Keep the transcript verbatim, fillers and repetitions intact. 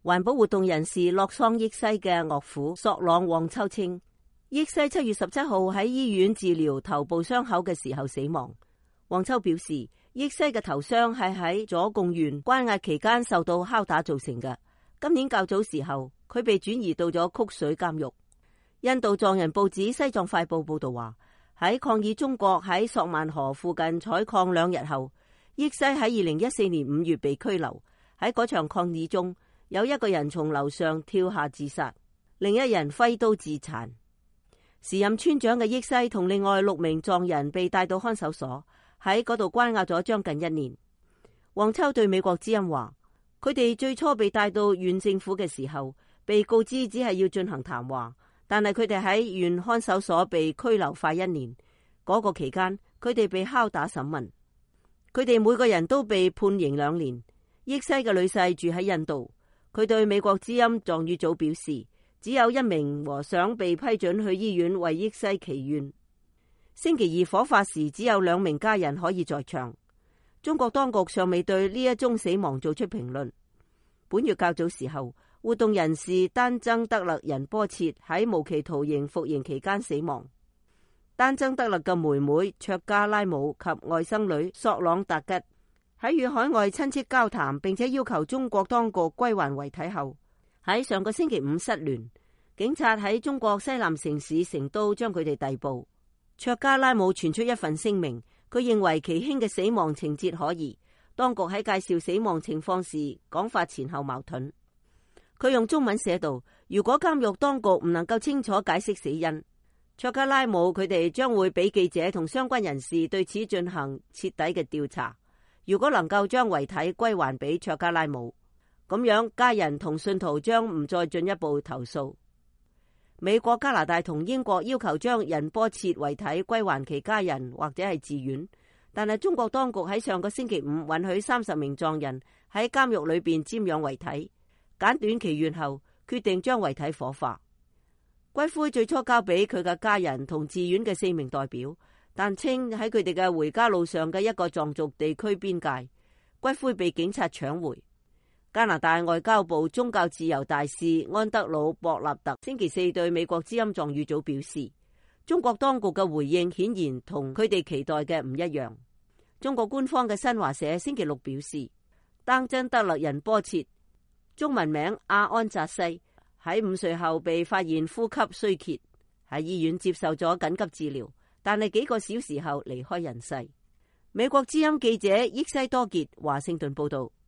環保活動人士洛桑益西嘅岳父索朗旺秋稱，益西七月十七號喺醫院治療頭部傷口嘅時候死亡。旺秋表示，益西嘅頭傷係喺左貢縣關押期間受到敲打造成嘅。今年較早時候，佢被轉移到咗曲水監獄。印度藏人報紙《西藏快報》報道話，喺抗議中國喺索曼河附近採礦兩日後，益西喺二零一四年五月被拘留。喺嗰場抗議中，有一個人從樓上跳下自殺，另一人揮刀自殘。時任村長嘅益西同另外六名藏人被帶到看守所，喺嗰度關押咗將近一年。旺秋對美國之音話，佢哋最初被帶到縣政府嘅時候，被告知只係要進行談話，但係佢哋喺縣看守所被拘留快一年。嗰個期間，佢哋被敲打審問，佢哋每個人都被判刑兩年。益西嘅女婿住喺印度。佢對美國之音藏語組表示，只有一名和尚被批准去醫院為益西祈願。星期二火化時，只有兩名家人可以在場。中國當局尚未對呢一宗死亡做出評論。本月較早時候，活動人士丹增德勒仁波切喺無期徒刑服刑期間死亡。丹增德勒嘅妹妹卓加拉姆及外甥女索朗達吉喺與海外親戚交談，並且要求中國當局歸還遺體後，喺上個星期五失聯。警察喺中國西南城市成都將佢哋逮捕。卓加拉姆傳出一份聲明，佢認為其兄嘅死亡情節可疑。當局喺介紹死亡情況時，講法前後矛盾。佢用中文寫道：如果監獄當局唔能夠清楚解釋死因，卓加拉姆佢哋將會俾記者同相關人士對此進行徹底嘅調查。如果能夠將遺體歸還俾卓加拉姆，咁樣家人同信徒將唔再進一步投訴。美國、加拿大同英國要求將仁波切遺體歸還其家人或者係寺院，但係中國當局喺上個星期五允許三十名藏人喺監獄裏邊瞻仰遺體，簡短祈願後決定將遺體火化。骨灰最初交俾佢嘅家人同寺院嘅四名代表，但稱喺佢哋嘅回家路上嘅一個藏族地區邊界，骨灰被警察搶回。加拿大外交部宗教自由大使安德魯博納特星期四對美國之音藏語組表示，中國當局嘅回應顯然同佢哋期待嘅唔一樣。中國官方嘅新華社星期六表示，丹增德勒仁波切，中文名阿安扎西，喺五歲後被發現呼吸衰竭，喺醫院接受咗緊急治療，但係幾個小時後離開人世。美國之音記者益西多傑華盛頓報道。